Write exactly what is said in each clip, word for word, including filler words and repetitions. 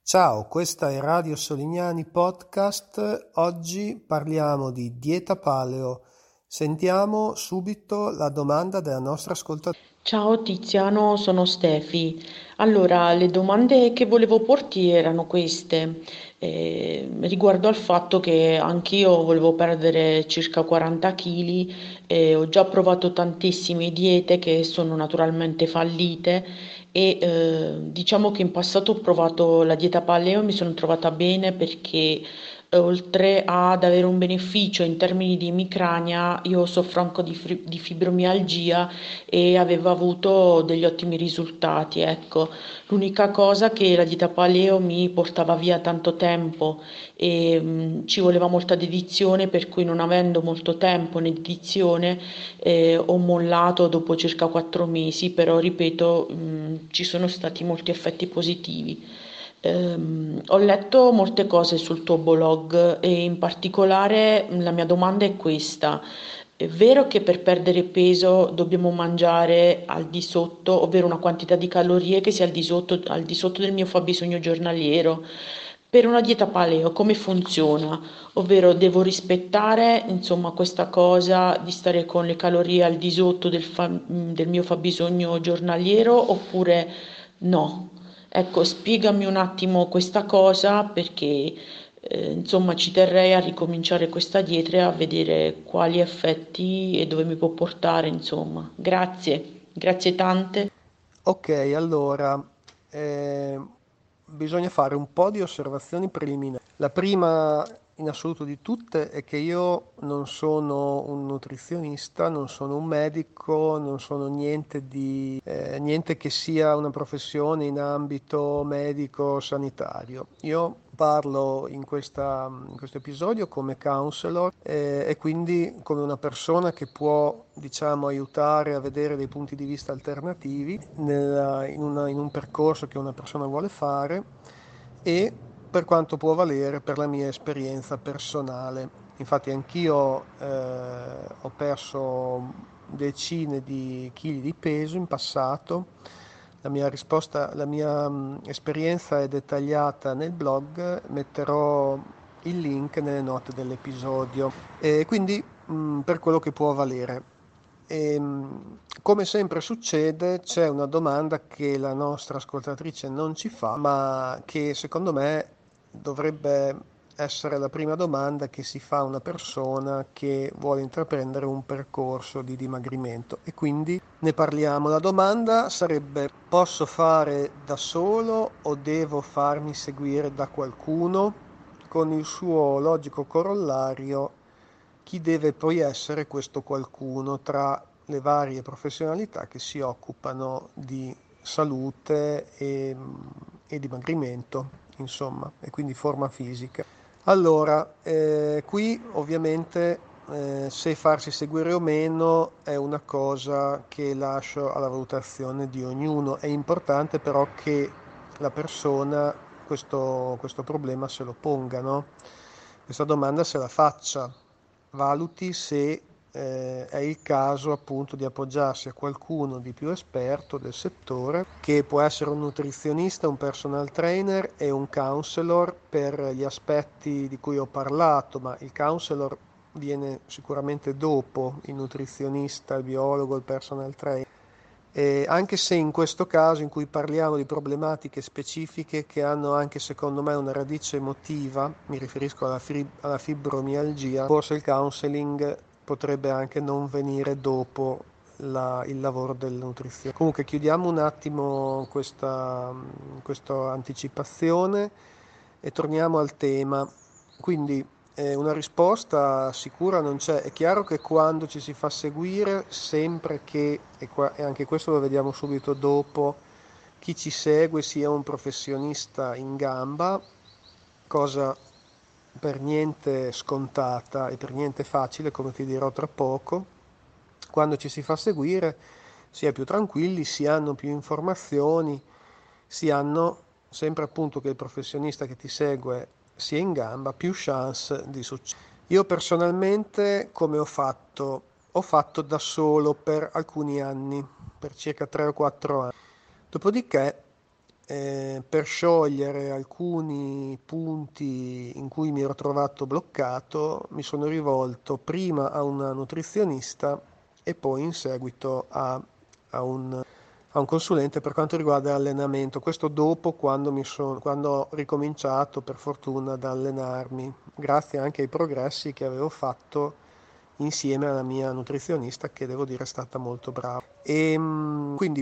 Ciao, questa è Radio Solignani Podcast. Oggi parliamo di dieta paleo. Sentiamo subito la domanda della nostra ascoltatrice. Ciao Tiziano, sono Stefi. Allora, le domande che volevo porti erano queste, eh, riguardo al fatto che anch'io volevo perdere circa quaranta chili e ho già provato tantissime diete che sono naturalmente fallite e eh, diciamo che in passato ho provato la dieta paleo e mi sono trovata bene perché eh, oltre ad avere un beneficio in termini di emicrania, io soffro anche di, fri- di fibromialgia e aveva avuto degli ottimi risultati, ecco. L'unica cosa che la dieta paleo mi portava via tanto tempo e mh, ci voleva molta dedizione, per cui non avendo molto tempo né dedizione eh, ho mollato dopo circa quattro mesi, però ripeto, mh, ci sono stati molti effetti positivi. Ehm, ho letto molte cose sul tuo blog e in particolare mh, la mia domanda è questa. È vero che per perdere peso dobbiamo mangiare al di sotto, ovvero una quantità di calorie che sia al di sotto, al di sotto del mio fabbisogno giornaliero? Per una dieta paleo come funziona? Ovvero devo rispettare, insomma, questa cosa di stare con le calorie al di sotto del, fa- del mio fabbisogno giornaliero oppure no? Ecco, spiegami un attimo questa cosa perché eh, insomma ci terrei a ricominciare questa dieta e a vedere quali effetti e dove mi può portare, insomma. Grazie, grazie tante. Ok, allora, eh, bisogna fare un po' di osservazioni preliminari. La prima in assoluto di tutte è che io non sono un nutrizionista, non sono un medico, non sono niente di, eh, niente che sia una professione in ambito medico-sanitario. Io parlo in questa- in questo episodio come counselor eh, e quindi come una persona che può, diciamo, aiutare a vedere dei punti di vista alternativi nella- in una- in un percorso che una persona vuole fare e per quanto può valere per la mia esperienza personale. Infatti anch'io eh, ho perso decine di chili di peso in passato. La mia risposta, la mia mh, esperienza è dettagliata nel blog, metterò il link nelle note dell'episodio. E quindi mh, per quello che può valere. E, mh, come sempre succede, c'è una domanda che la nostra ascoltatrice non ci fa, ma che secondo me dovrebbe essere la prima domanda che si fa una persona che vuole intraprendere un percorso di dimagrimento e quindi ne parliamo. La domanda sarebbe: posso fare da solo o devo farmi seguire da qualcuno? Con il suo logico corollario, chi deve poi essere questo qualcuno tra le varie professionalità che si occupano di salute e, e dimagrimento, insomma, e quindi forma fisica. Allora, eh, qui ovviamente eh, se farsi seguire o meno è una cosa che lascio alla valutazione di ognuno. È importante però che la persona questo, questo problema se lo ponga, no? Questa domanda se la faccia, valuti se eh, è il caso appunto di appoggiarsi a qualcuno di più esperto del settore, che può essere un nutrizionista, un personal trainer e un counselor per gli aspetti di cui ho parlato, ma il counselor viene sicuramente dopo il nutrizionista, il biologo, il personal trainer. E anche se in questo caso in cui parliamo di problematiche specifiche che hanno anche secondo me una radice emotiva, mi riferisco alla, fri- alla fibromialgia, forse il counseling potrebbe anche non venire dopo la- il lavoro della nutrizione. Comunque chiudiamo un attimo questa, questa anticipazione e torniamo al tema. Quindi eh, una risposta sicura non c'è. È chiaro che quando ci si fa seguire, sempre che, e, qua- e anche questo lo vediamo subito dopo, chi ci segue sia un professionista in gamba, cosa per niente scontata e per niente facile, come ti dirò tra poco. Quando ci si fa seguire si è più tranquilli, si hanno più informazioni, si hanno sempre appunto che il professionista che ti segue sia in gamba, più chance di successo. Io personalmente come ho fatto? Ho fatto da solo per alcuni anni, per circa tre o quattro anni. Dopodiché eh, per sciogliere alcuni punti in cui mi ero trovato bloccato, mi sono rivolto prima a una nutrizionista e poi in seguito a, a un, a un consulente per quanto riguarda l'allenamento. Questo dopo, quando, mi son- quando ho ricominciato per fortuna ad allenarmi, grazie anche ai progressi che avevo fatto insieme alla mia nutrizionista, che devo dire è stata molto brava. E mm, quindi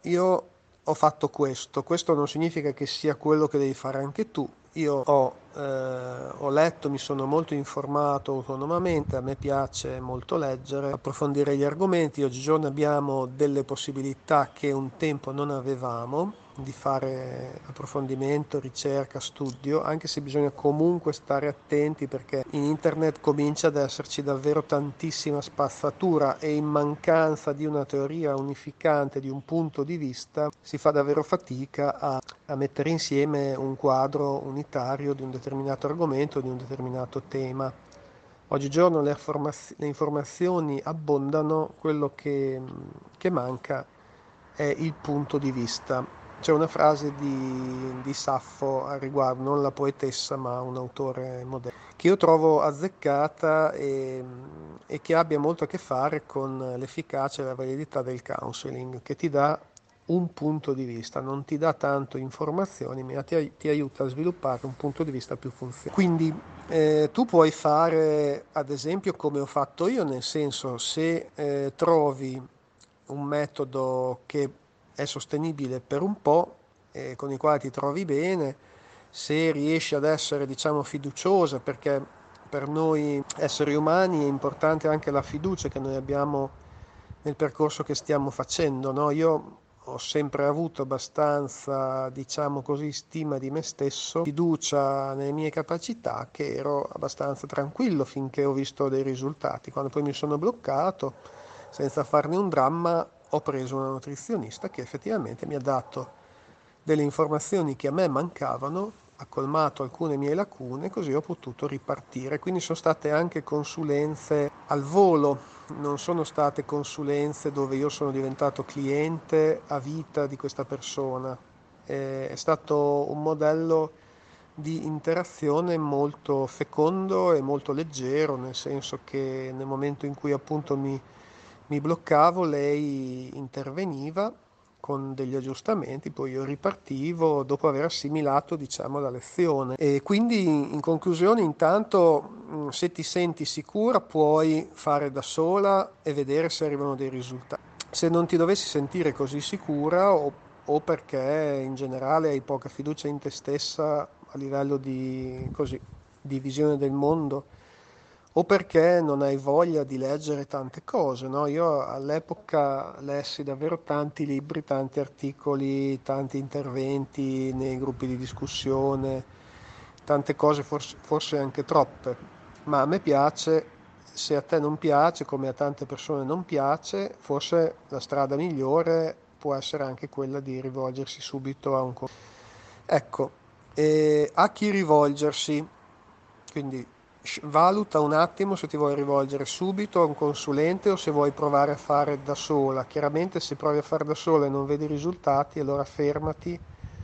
io ho fatto questo. Questo non significa che sia quello che devi fare anche tu. Io ho, eh, ho letto, mi sono molto informato autonomamente, a me piace molto leggere, approfondire gli argomenti. Oggigiorno abbiamo delle possibilità che un tempo non avevamo di fare approfondimento, ricerca, studio, anche se bisogna comunque stare attenti perché in internet comincia ad esserci davvero tantissima spazzatura e in mancanza di una teoria unificante, di un punto di vista, si fa davvero fatica a, a mettere insieme un quadro unitario di un determinato argomento, di un determinato tema. Oggigiorno le, formaz- le informazioni abbondano, quello che, che manca è il punto di vista. C'è una frase di, di Saffo al riguardo, non la poetessa ma un autore moderno, che io trovo azzeccata e, e che abbia molto a che fare con l'efficacia e la validità del counseling, che ti dà un punto di vista, non ti dà tanto informazioni, ma ti, ti aiuta a sviluppare un punto di vista più funzionale. Quindi eh, tu puoi fare, ad esempio, come ho fatto io, nel senso, se eh, trovi un metodo che è sostenibile per un po', eh, con il quale ti trovi bene, se riesci ad essere, diciamo, fiduciosa, perché per noi esseri umani è importante anche la fiducia che noi abbiamo nel percorso che stiamo facendo, no? Io ho sempre avuto abbastanza, diciamo così, stima di me stesso, fiducia nelle mie capacità, che ero abbastanza tranquillo finché ho visto dei risultati. Quando poi mi sono bloccato, senza farne un dramma, ho preso una nutrizionista che effettivamente mi ha dato delle informazioni che a me mancavano, ha colmato alcune mie lacune, così ho potuto ripartire. Quindi sono state anche consulenze al volo, non sono state consulenze dove io sono diventato cliente a vita di questa persona. Eh, È stato un modello di interazione molto fecondo e molto leggero, nel senso che nel momento in cui appunto mi, mi bloccavo, lei interveniva con degli aggiustamenti, poi io ripartivo dopo aver assimilato, diciamo, la lezione. E quindi in conclusione, intanto, mh, se ti senti sicura, puoi fare da sola e vedere se arrivano dei risultati. Se non ti dovessi sentire così sicura o, o perché in generale hai poca fiducia in te stessa a livello di, così, di visione del mondo, o perché non hai voglia di leggere tante cose, no? Io all'epoca lessi davvero tanti libri, tanti articoli, tanti interventi nei gruppi di discussione, tante cose, forse, forse anche troppe, ma a me piace. Se a te non piace, come a tante persone non piace, forse la strada migliore può essere anche quella di rivolgersi subito a un consulente. Ecco, e a chi rivolgersi? Quindi sc- valuta un attimo se ti vuoi rivolgere subito a un consulente o se vuoi provare a fare da sola. Chiaramente se provi a fare da sola e non vedi risultati, allora fermati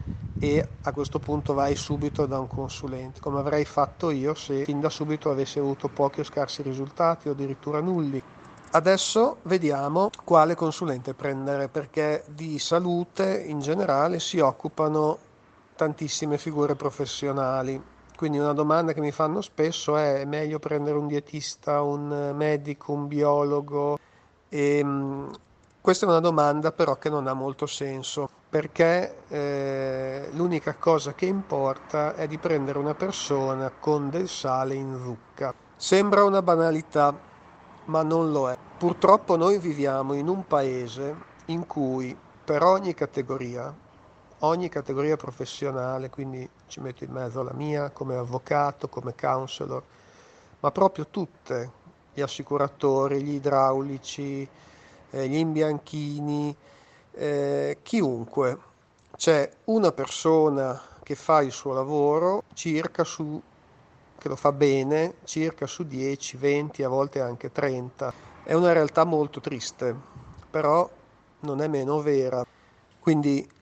e a questo punto vai subito da un consulente, come avrei fatto io se fin da subito avessi avuto pochi o scarsi risultati o addirittura nulli. Adesso vediamo quale consulente prendere, perché di salute in generale si occupano tantissime figure professionali. Quindi una domanda che mi fanno spesso è: è meglio prendere un dietista, un medico, un biologo? E, mh, questa è una domanda però che non ha molto senso, perché eh, l'unica cosa che importa è di prendere una persona con del sale in zucca. Sembra una banalità, ma non lo è. Purtroppo noi viviamo in un paese in cui per ogni categoria, ogni categoria professionale, quindi ci metto in mezzo la mia come avvocato, come counselor, ma proprio tutte, gli assicuratori, gli idraulici, eh, gli imbianchini, eh, chiunque, c'è una persona che fa il suo lavoro circa su, che lo fa bene, circa su dieci, venti, a volte anche trenta. È una realtà molto triste, però non è meno vera. Quindi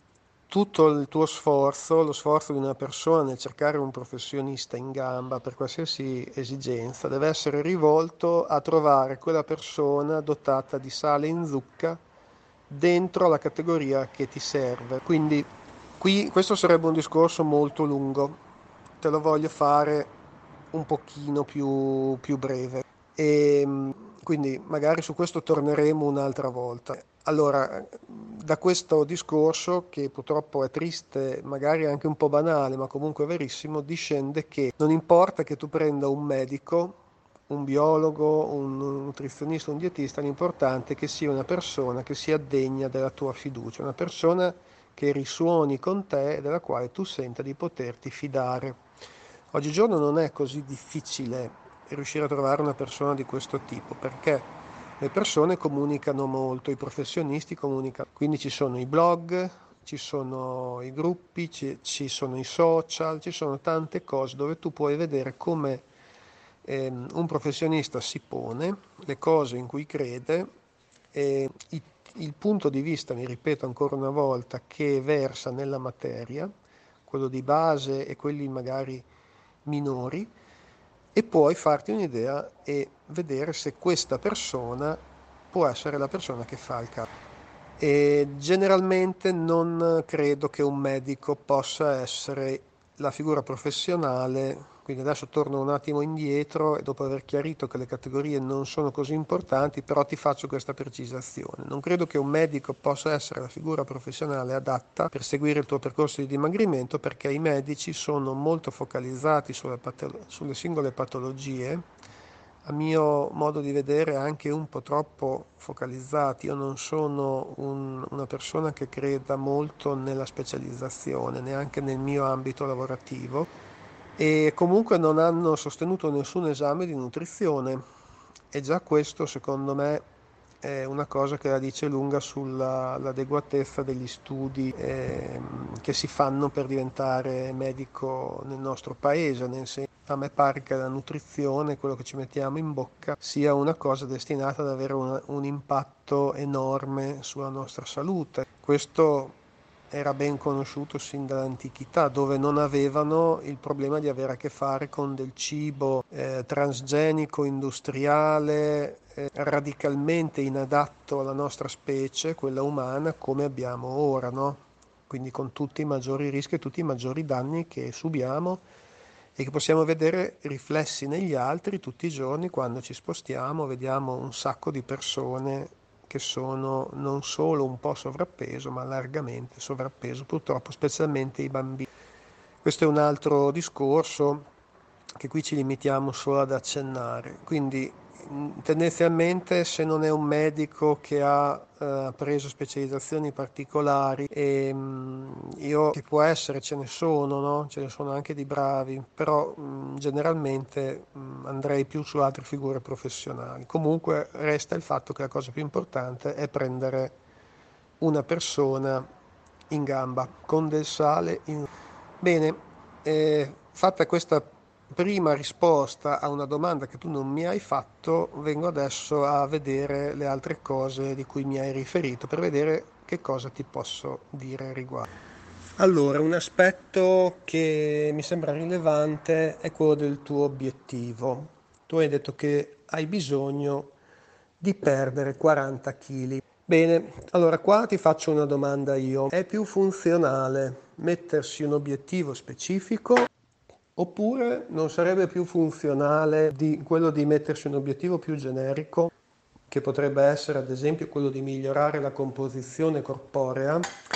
tutto il tuo sforzo, lo sforzo di una persona nel cercare un professionista in gamba per qualsiasi esigenza, deve essere rivolto a trovare quella persona dotata di sale in zucca dentro la categoria che ti serve. Quindi qui questo sarebbe un discorso molto lungo, te lo voglio fare un pochino più, più breve e quindi magari su questo torneremo un'altra volta. Allora, da questo discorso, che purtroppo è triste, magari anche un po' banale, ma comunque verissimo, discende che non importa che tu prenda un medico, un biologo, un nutrizionista, un dietista, l'importante è che sia una persona che sia degna della tua fiducia, una persona che risuoni con te e della quale tu senta di poterti fidare. Oggigiorno non è così difficile riuscire a trovare una persona di questo tipo, perché le persone comunicano molto, i professionisti comunicano, quindi ci sono i blog, ci sono i gruppi, ci, ci sono i social, ci sono tante cose dove tu puoi vedere come ehm, un professionista si pone, le cose in cui crede e i, il punto di vista, mi ripeto ancora una volta, che versa nella materia, quello di base e quelli magari minori, e puoi farti un'idea e vedere se questa persona può essere la persona che fa il caso. E generalmente non credo che un medico possa essere la figura professionale, quindi adesso torno un attimo indietro e dopo aver chiarito che le categorie non sono così importanti, però ti faccio questa precisazione. Non credo che un medico possa essere la figura professionale adatta per seguire il tuo percorso di dimagrimento, perché i medici sono molto focalizzati sulle, patolo- sulle singole patologie, a mio modo di vedere anche un po' troppo focalizzati. Io non sono un- una persona che creda molto nella specializzazione, neanche nel mio ambito lavorativo, e comunque non hanno sostenuto nessun esame di nutrizione, e già questo secondo me è una cosa che la dice lunga sull'adeguatezza degli studi ehm, che si fanno per diventare medico nel nostro paese, nel senso, a me pare che la nutrizione, quello che ci mettiamo in bocca, sia una cosa destinata ad avere una- un impatto enorme sulla nostra salute. Questo era ben conosciuto sin dall'antichità, dove non avevano il problema di avere a che fare con del cibo eh, transgenico, industriale, eh, radicalmente inadatto alla nostra specie, quella umana, come abbiamo ora, no? Quindi con tutti i maggiori rischi e tutti i maggiori danni che subiamo e che possiamo vedere riflessi negli altri tutti i giorni quando ci spostiamo, vediamo un sacco di persone che sono non solo un po' sovrappeso, ma largamente sovrappeso, purtroppo specialmente i bambini. Questo è un altro discorso che qui ci limitiamo solo ad accennare. Quindi mh, tendenzialmente, se non è un medico che ha eh, preso specializzazioni particolari, e mh, io che può essere, ce ne sono, no? Ce ne sono anche di bravi, però mh, generalmente mh, andrei più su altre figure professionali. Comunque resta il fatto che la cosa più importante è prendere una persona in gamba con del sale in... Bene, eh, fatta questa prima risposta a una domanda che tu non mi hai fatto, vengo adesso a vedere le altre cose di cui mi hai riferito per vedere che cosa ti posso dire a riguardo. Allora, un aspetto che mi sembra rilevante è quello del tuo obiettivo. Tu hai detto che hai bisogno di perdere quaranta chili. Bene, allora qua ti faccio una domanda io. È più funzionale mettersi un obiettivo specifico, oppure non sarebbe più funzionale di quello di mettersi un obiettivo più generico, che potrebbe essere ad esempio quello di migliorare la composizione corporea,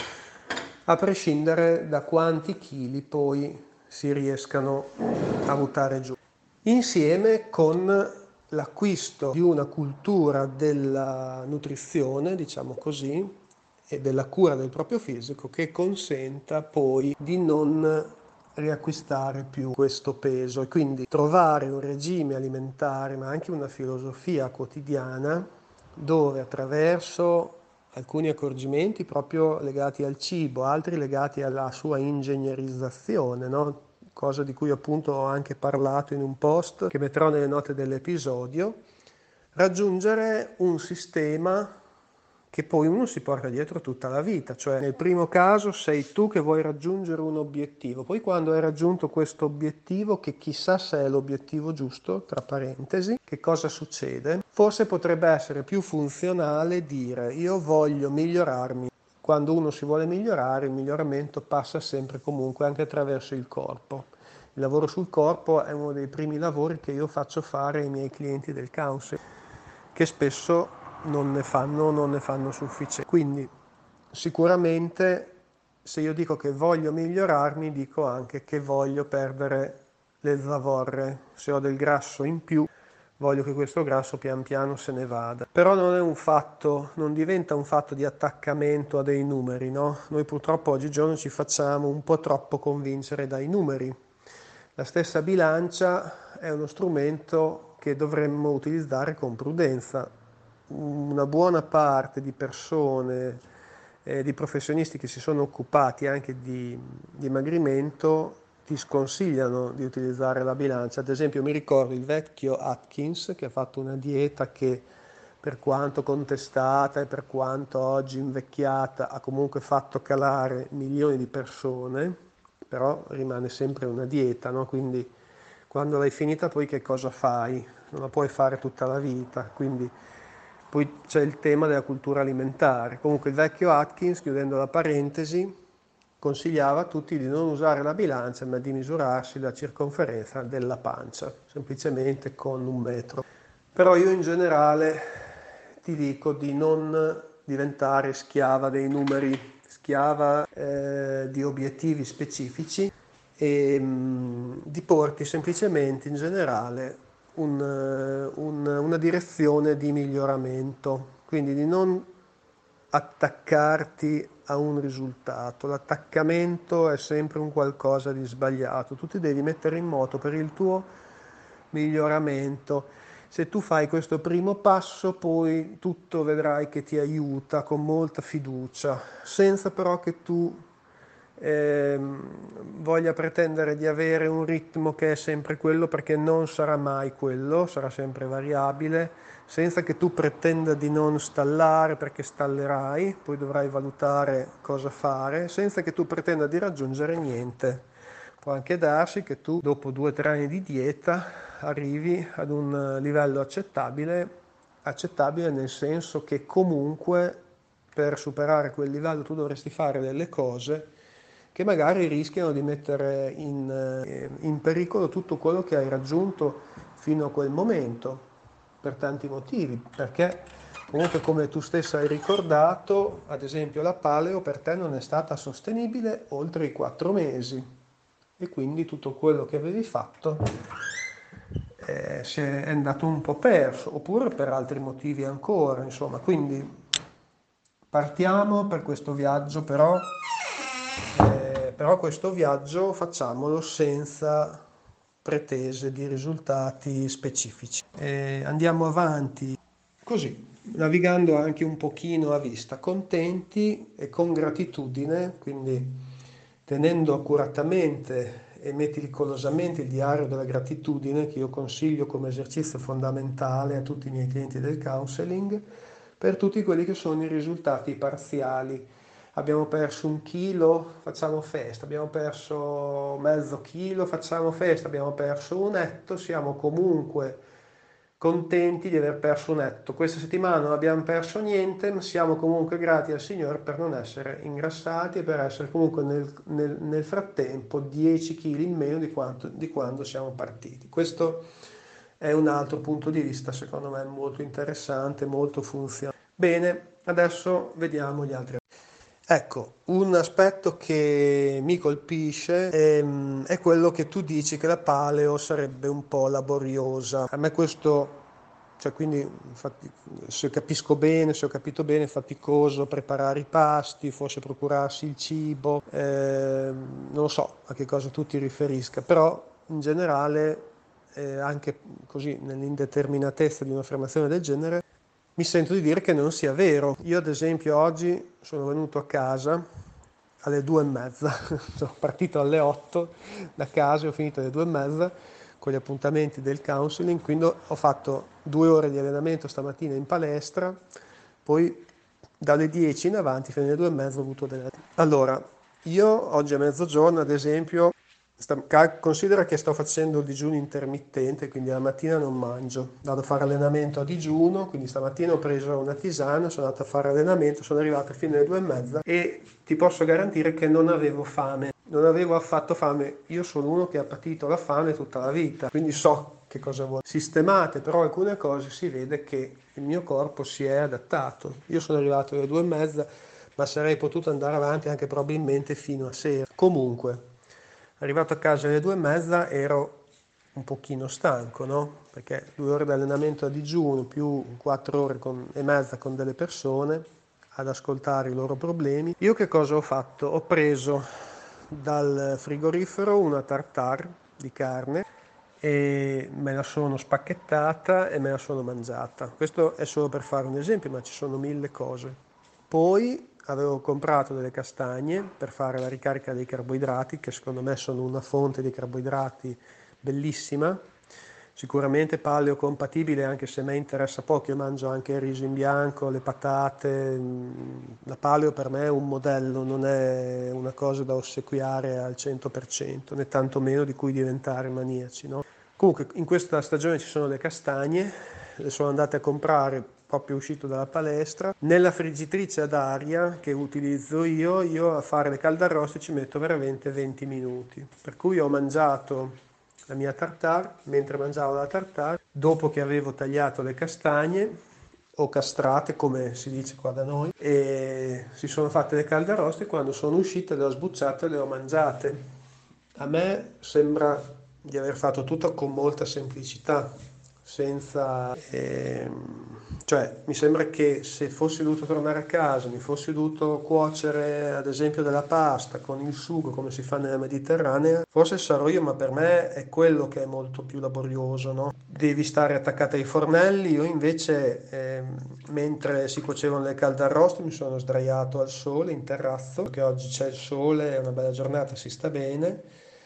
a prescindere da quanti chili poi si riescano a buttare giù, insieme con l'acquisto di una cultura della nutrizione, diciamo così, e della cura del proprio fisico, che consenta poi di non riacquistare più questo peso, e quindi trovare un regime alimentare ma anche una filosofia quotidiana dove, attraverso alcuni accorgimenti proprio legati al cibo, altri legati alla sua ingegnerizzazione, no? Cosa di cui appunto ho anche parlato in un post che metterò nelle note dell'episodio, raggiungere un sistema che poi uno si porta dietro tutta la vita. Cioè nel primo caso sei tu che vuoi raggiungere un obiettivo, poi quando hai raggiunto questo obiettivo, che chissà se è l'obiettivo giusto, tra parentesi, che cosa succede? Forse potrebbe essere più funzionale dire io voglio migliorarmi. Quando uno si vuole migliorare, il miglioramento passa sempre comunque anche attraverso il corpo. Il lavoro sul corpo è uno dei primi lavori che io faccio fare ai miei clienti del counseling, che spesso non ne fanno, non ne fanno sufficiente. Quindi sicuramente se io dico che voglio migliorarmi, dico anche che voglio perdere le zavorre. Se ho del grasso in più, voglio che questo grasso pian piano se ne vada. Però non è un fatto, non diventa un fatto di attaccamento a dei numeri, no? Noi purtroppo oggigiorno ci facciamo un po' troppo convincere dai numeri. La stessa bilancia è uno strumento che dovremmo utilizzare con prudenza. Una buona parte di persone, eh, di professionisti che si sono occupati anche di dimagrimento, ti sconsigliano di utilizzare la bilancia. Ad esempio mi ricordo il vecchio Atkins che ha fatto una dieta che, per quanto contestata e per quanto oggi invecchiata, ha comunque fatto calare milioni di persone, però rimane sempre una dieta, no? Quindi quando l'hai finita poi che cosa fai? Non la puoi fare tutta la vita, quindi poi c'è il tema della cultura alimentare. Comunque il vecchio Atkins, chiudendo la parentesi, consigliava a tutti di non usare la bilancia, ma di misurarsi la circonferenza della pancia, semplicemente con un metro. Però io in generale ti dico di non diventare schiava dei numeri, schiava eh, di obiettivi specifici e mh, di porti semplicemente in generale un, un, una direzione di miglioramento, quindi di non attaccarti a un risultato. L'attaccamento è sempre un qualcosa di sbagliato, tu ti devi mettere in moto per il tuo miglioramento. Se tu fai questo primo passo, poi tutto vedrai che ti aiuta con molta fiducia, senza però che tu eh, voglia pretendere di avere un ritmo che è sempre quello, perché non sarà mai quello, sarà sempre variabile, senza che tu pretenda di non stallare, perché stallerai, poi dovrai valutare cosa fare, senza che tu pretenda di raggiungere niente. Può anche darsi che tu dopo due o tre anni di dieta arrivi ad un livello accettabile, accettabile nel senso che comunque per superare quel livello tu dovresti fare delle cose che magari rischiano di mettere in, in pericolo tutto quello che hai raggiunto fino a quel momento, per tanti motivi, perché comunque come tu stessa hai ricordato, ad esempio la paleo per te non è stata sostenibile oltre i quattro mesi e quindi tutto quello che avevi fatto eh, si è, è andato un po' perso, oppure per altri motivi ancora, insomma, quindi partiamo per questo viaggio, però, eh, però questo viaggio facciamolo senza pretese di risultati specifici. Eh, andiamo avanti così, navigando anche un pochino a vista, contenti e con gratitudine, quindi tenendo accuratamente e meticolosamente il diario della gratitudine, che io consiglio come esercizio fondamentale a tutti i miei clienti del counseling, per tutti quelli che sono i risultati parziali. Abbiamo perso un chilo, facciamo festa, abbiamo perso mezzo chilo, facciamo festa, abbiamo perso un etto, siamo comunque contenti di aver perso un etto. Questa settimana non abbiamo perso niente, ma siamo comunque grati al Signore per non essere ingrassati e per essere comunque nel, nel, nel frattempo dieci chili in meno di, quanto, di quando siamo partiti. Questo è un altro punto di vista, secondo me, molto interessante, molto funzionale. Bene, adesso vediamo gli altri. Ecco, un aspetto che mi colpisce è, è quello che tu dici che la paleo sarebbe un po' laboriosa. A me questo, cioè quindi infatti, se capisco bene, se ho capito bene, è faticoso preparare i pasti, forse procurarsi il cibo, eh, non lo so a che cosa tu ti riferisca, però in generale, eh, anche così nell'indeterminatezza di un'affermazione del genere, mi sento di dire che non sia vero. Io ad esempio oggi sono venuto a casa alle due e mezza, sono partito alle otto da casa e ho finito alle due e mezza con gli appuntamenti del counseling, quindi ho fatto due ore di allenamento stamattina in palestra, poi dalle dieci in avanti fino alle due e mezza ho avuto delle... Allora, io oggi a mezzogiorno, ad esempio, sta- ca- considera che sto facendo il digiuno intermittente, quindi la mattina non mangio, vado a fare allenamento a digiuno, quindi stamattina ho preso una tisana, sono andato a fare allenamento, sono arrivato fino alle due e mezza e ti posso garantire che non avevo fame, non avevo affatto fame. Io sono uno che ha patito la fame tutta la vita, quindi so che cosa vuole. Sistemate però alcune cose, si vede che il mio corpo si è adattato. Io sono arrivato alle due e mezza, ma sarei potuto andare avanti anche probabilmente fino a sera. Comunque, arrivato a casa alle due e mezza ero un pochino stanco, no? Perché due ore di allenamento a digiuno più quattro ore con- e mezza con delle persone ad ascoltare i loro problemi. Io che cosa ho fatto? Ho preso dal frigorifero una tartare di carne e me la sono spacchettata e me la sono mangiata. Questo è solo per fare un esempio, ma ci sono mille cose. Poi avevo comprato delle castagne per fare la ricarica dei carboidrati, che secondo me sono una fonte di carboidrati bellissima, sicuramente paleo compatibile, anche se a me interessa poco, io mangio anche il riso in bianco, le patate, la paleo per me è un modello, non è una cosa da ossequiare al cento per cento, né tantomeno di cui diventare maniaci, no? Comunque in questa stagione ci sono le castagne, le sono andate a comprare proprio uscito dalla palestra. Nella friggitrice ad aria che utilizzo io, io a fare le caldarroste ci metto veramente venti minuti. Per cui ho mangiato la mia tartare, mentre mangiavo la tartare, dopo che avevo tagliato le castagne, o castrate come si dice qua da noi, e si sono fatte le caldaroste, quando sono uscite le ho sbucciate e le ho mangiate. A me sembra di aver fatto tutto con molta semplicità, senza... ehm, cioè, mi sembra che se fossi dovuto tornare a casa, mi fossi dovuto cuocere ad esempio della pasta con il sugo come si fa nella Mediterranea, forse sarò io, ma per me è quello che è molto più laborioso, no? Devi stare attaccata ai fornelli, io invece ehm, mentre si cuocevano le caldarroste mi sono sdraiato al sole in terrazzo, perché oggi c'è il sole, è una bella giornata, si sta bene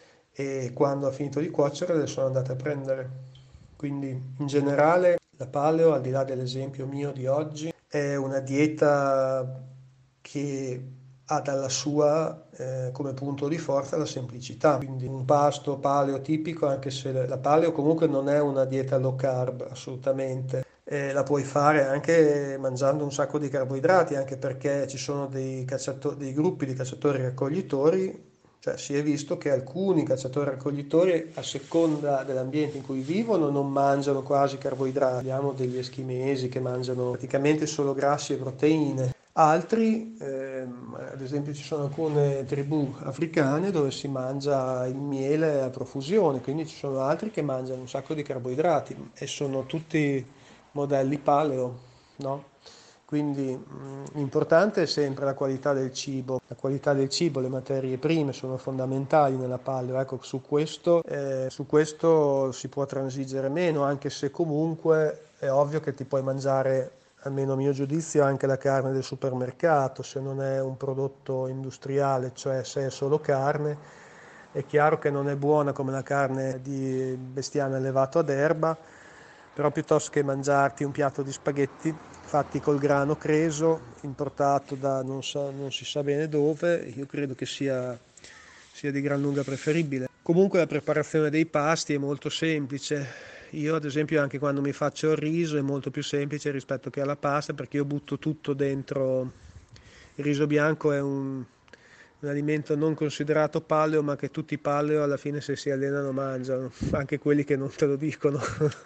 e quando ha finito di cuocere le sono andate a prendere. Quindi in generale la paleo, al di là dell'esempio mio di oggi, è una dieta che ha dalla sua eh, come punto di forza la semplicità. Quindi un pasto paleo tipico, anche se la paleo comunque non è una dieta low carb assolutamente. Eh, la puoi fare anche mangiando un sacco di carboidrati, anche perché ci sono dei, cacciato- dei gruppi di cacciatori raccoglitori, cioè si è visto che alcuni cacciatori raccoglitori, a seconda dell'ambiente in cui vivono, non mangiano quasi carboidrati. Abbiamo degli eschimesi che mangiano praticamente solo grassi e proteine. Altri, ehm, ad esempio ci sono alcune tribù africane dove si mangia il miele a profusione, quindi ci sono altri che mangiano un sacco di carboidrati e sono tutti modelli paleo, no? Quindi mh, l'importante è sempre la qualità del cibo, la qualità del cibo, le materie prime sono fondamentali nella paleo, ecco su questo, eh, su questo si può transigere meno, anche se comunque è ovvio che ti puoi mangiare, almeno a mio giudizio, anche la carne del supermercato, se non è un prodotto industriale, cioè se è solo carne, è chiaro che non è buona come la carne di bestiame allevato ad erba, però piuttosto che mangiarti un piatto di spaghetti fatti col grano creso, importato da non, so, non si sa bene dove, io credo che sia, sia di gran lunga preferibile. Comunque la preparazione dei pasti è molto semplice. Io ad esempio anche quando mi faccio il riso è molto più semplice rispetto che alla pasta perché io butto tutto dentro. Il riso bianco è un, un alimento non considerato paleo, ma che tutti i paleo alla fine se si allenano mangiano, anche quelli che non te lo dicono.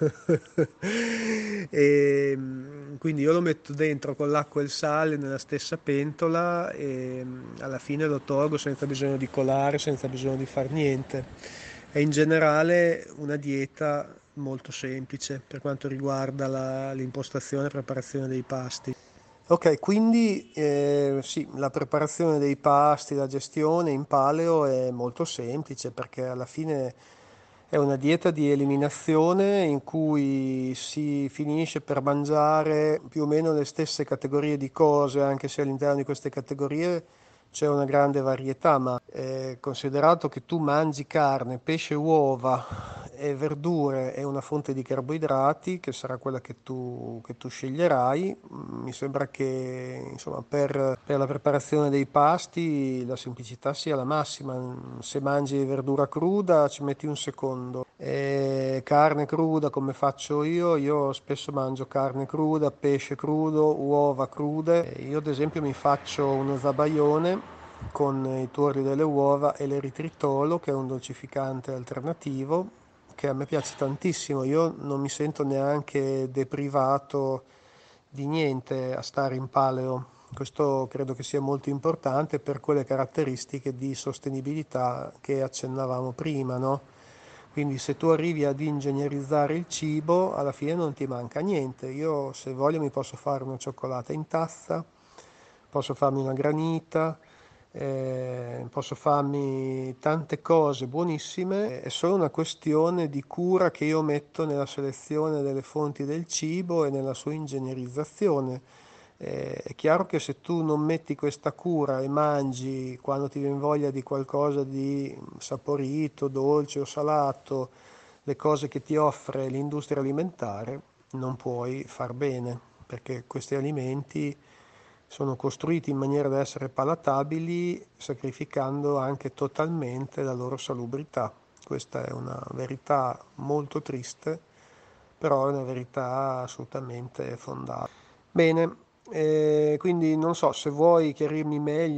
E, quindi io lo metto dentro con l'acqua e il sale nella stessa pentola e alla fine lo tolgo senza bisogno di colare, senza bisogno di far niente. È in generale una dieta molto semplice per quanto riguarda la- l'impostazione e preparazione dei pasti. Ok, quindi eh, sì, la preparazione dei pasti, la gestione in paleo è molto semplice perché alla fine è una dieta di eliminazione in cui si finisce per mangiare più o meno le stesse categorie di cose, anche se all'interno di queste categorie c'è una grande varietà, ma eh, considerato che tu mangi carne, pesce, uova e verdure e una fonte di carboidrati, che sarà quella che tu, che tu sceglierai, mm, mi sembra che insomma, per, per la preparazione dei pasti la semplicità sia la massima. Se mangi verdura cruda ci metti un secondo. E carne cruda come faccio io, io spesso mangio carne cruda, pesce crudo, uova crude. E io ad esempio mi faccio uno zabaione con i tuorli delle uova e l'eritritolo, che è un dolcificante alternativo che a me piace tantissimo. Io non mi sento neanche deprivato di niente a stare in paleo. Questo credo che sia molto importante per quelle caratteristiche di sostenibilità che accennavamo prima, no? Quindi se tu arrivi ad ingegnerizzare il cibo, alla fine non ti manca niente. Io se voglio mi posso fare una cioccolata in tazza, posso farmi una granita, eh, posso farmi tante cose buonissime, è solo una questione di cura che io metto nella selezione delle fonti del cibo e nella sua ingegnerizzazione. Eh, è chiaro che se tu non metti questa cura e mangi quando ti viene voglia di qualcosa di saporito, dolce o salato, le cose che ti offre l'industria alimentare, non puoi far bene, perché questi alimenti sono costruiti in maniera da essere palatabili, sacrificando anche totalmente la loro salubrità. Questa è una verità molto triste, però è una verità assolutamente fondata. Bene, eh, quindi non so se vuoi chiarirmi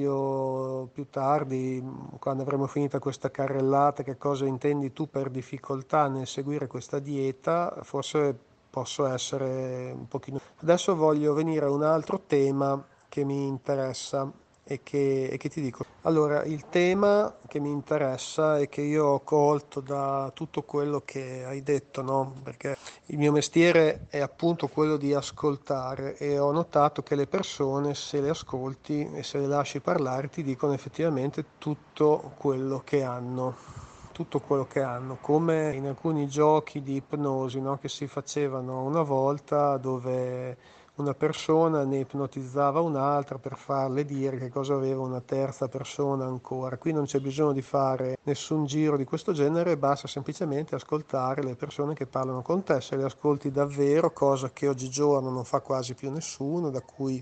meglio più tardi, quando avremo finita questa carrellata, che cosa intendi tu per difficoltà nel seguire questa dieta, forse posso essere un pochino... Adesso voglio venire a un altro tema che mi interessa e che, e che ti dico. Allora, il tema che mi interessa e che io ho colto da tutto quello che hai detto, no? Perché il mio mestiere è appunto quello di ascoltare e ho notato che le persone, se le ascolti e se le lasci parlare, ti dicono effettivamente tutto quello che hanno, tutto quello che hanno, come in alcuni giochi di ipnosi, no, che si facevano una volta, dove una persona ne ipnotizzava un'altra per farle dire che cosa aveva una terza persona ancora. Qui non c'è bisogno di fare nessun giro di questo genere, basta semplicemente ascoltare le persone che parlano con te. Se le ascolti davvero, cosa che oggigiorno non fa quasi più nessuno, da cui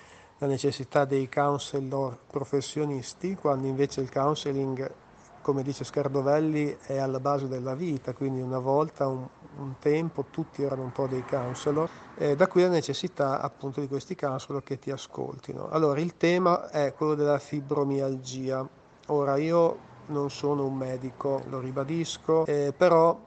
la necessità dei counselor professionisti, quando invece il counseling, come dice Scardovelli, è alla base della vita, quindi una volta, un, un tempo, tutti erano un po' dei counselor, e da qui la necessità appunto di questi counselor che ti ascoltino. Allora, il tema è quello della fibromialgia. Ora, io non sono un medico, lo ribadisco, eh, però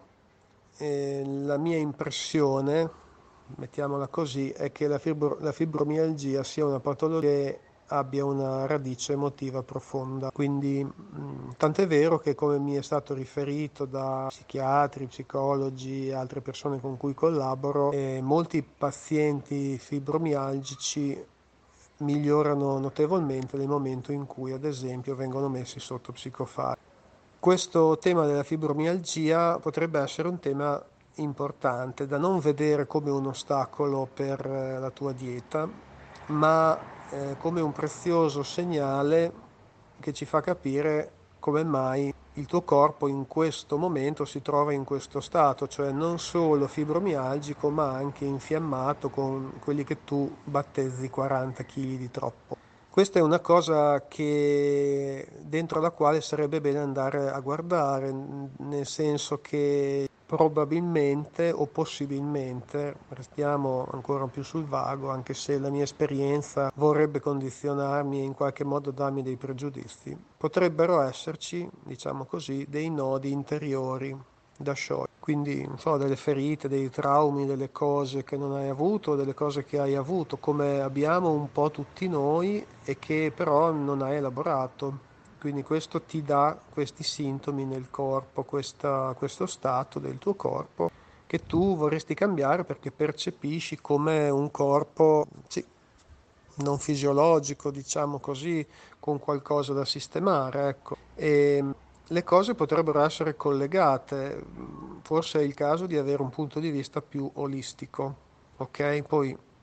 eh, la mia impressione, mettiamola così, è che la, fibro- la fibromialgia sia una patologia che abbia una radice emotiva profonda. Quindi, mh, tant'è vero che, come mi è stato riferito da psichiatri, psicologi e altre persone con cui collaboro, eh, molti pazienti fibromialgici migliorano notevolmente nel momento in cui, ad esempio, vengono messi sotto psicofarmaci. Questo tema della fibromialgia potrebbe essere un tema importante da non vedere come un ostacolo per eh, la tua dieta, ma eh, come un prezioso segnale che ci fa capire come mai il tuo corpo in questo momento si trova in questo stato, cioè non solo fibromialgico, ma anche infiammato con quelli che tu battezzi quaranta chili di troppo. Questa è una cosa che dentro la quale sarebbe bene andare a guardare, nel senso che probabilmente o possibilmente, restiamo ancora più sul vago, anche se la mia esperienza vorrebbe condizionarmi e in qualche modo darmi dei pregiudizi, potrebbero esserci, diciamo così, dei nodi interiori da sciogliere. Quindi, non so, delle ferite, dei traumi, delle cose che non hai avuto, delle cose che hai avuto, come abbiamo un po' tutti noi e che però non hai elaborato. Quindi questo ti dà questi sintomi nel corpo, questa- questo stato del tuo corpo che tu vorresti cambiare perché percepisci come un corpo, sì, non fisiologico, diciamo così, con qualcosa da sistemare, ecco. E le cose potrebbero essere collegate, forse è il caso di avere un punto di vista più olistico, ok? Poi